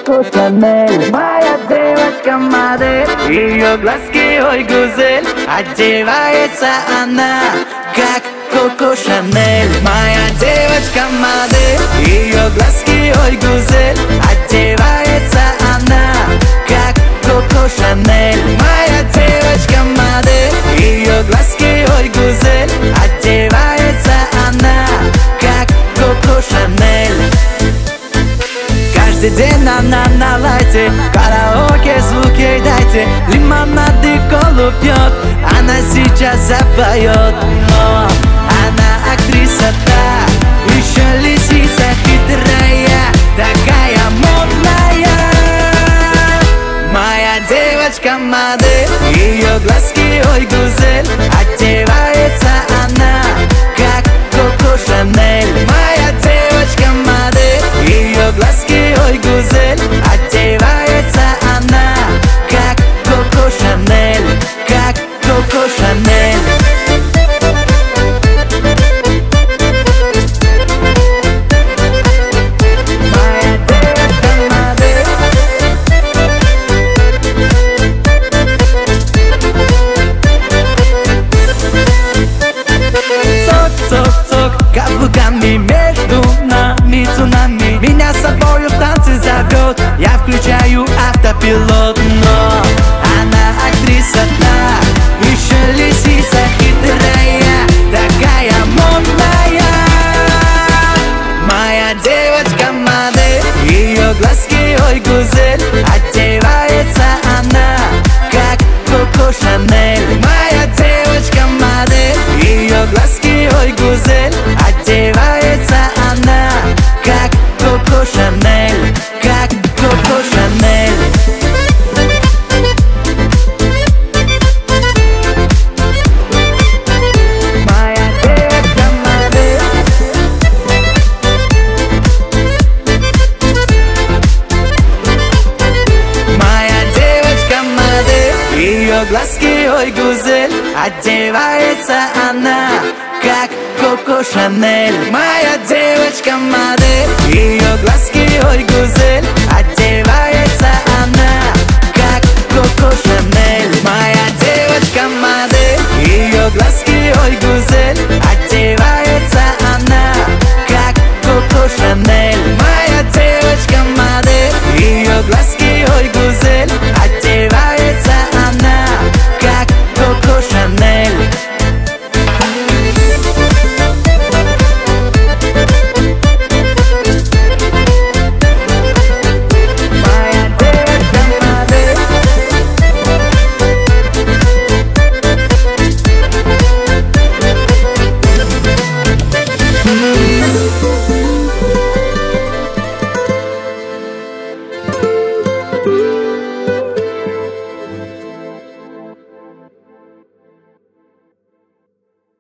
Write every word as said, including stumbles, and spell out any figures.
Коко Шанель. Моя девочка модель, ее глазки ой гузель, одевается она как Коко Шанель. Моя девочка модель, ее глазки ой гузель, одевается она как Коко Шанель. Моя девочка модель, ее глазки ой гузель, одевается она как Коко Шанель. Каждый день она на лайте, в караоке звуки дайте, лимонады колу пьет, она сейчас запоет. Но она актриса, да, еще лисица хитрая, такая модная. Моя девочка модель, ее глазки ой гузель, одевается она как Коко Шанель. Моя девочка модель, ее глазки ой гузель, одевается она как Коко Шанель, как Коко Шанель. Каблуками между нами цунами, меня с собою в танцы зовет, я включаю автопилот. Но она актриса, да, еще лисица хитрая, такая модная. Моя девочка модель, ее глазки ой гузель, одевается она как Коко Шанель. Моя девочка модель, ее глазки ой гузель, одевается она как Коко Шанель, как Коко Шанель. Моя девочка модель, моя девочка модель, ее глазки ой гузель, одевается она как Коко Шанель. Моя девочка модель, ее глазки ой гузель, одевается она как Коко Шанель. Моя